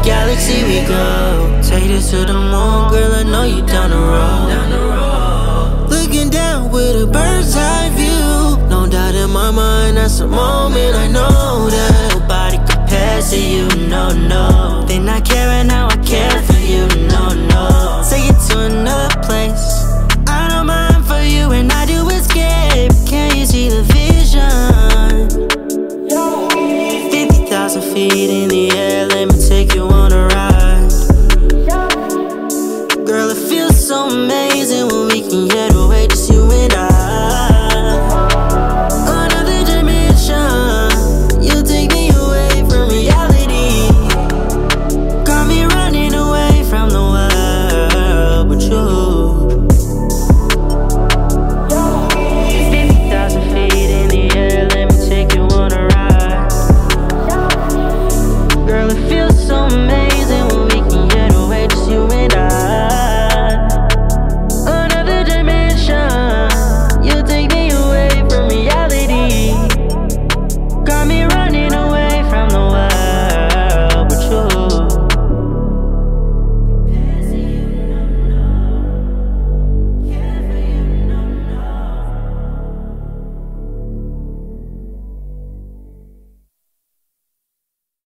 galaxy we go. Take this to the moon, girl, I know you down the road. Looking down with a bird's eye view. No doubt in my mind, that's a moment I know that nobody compares to you, no, no. Then I care and now I care for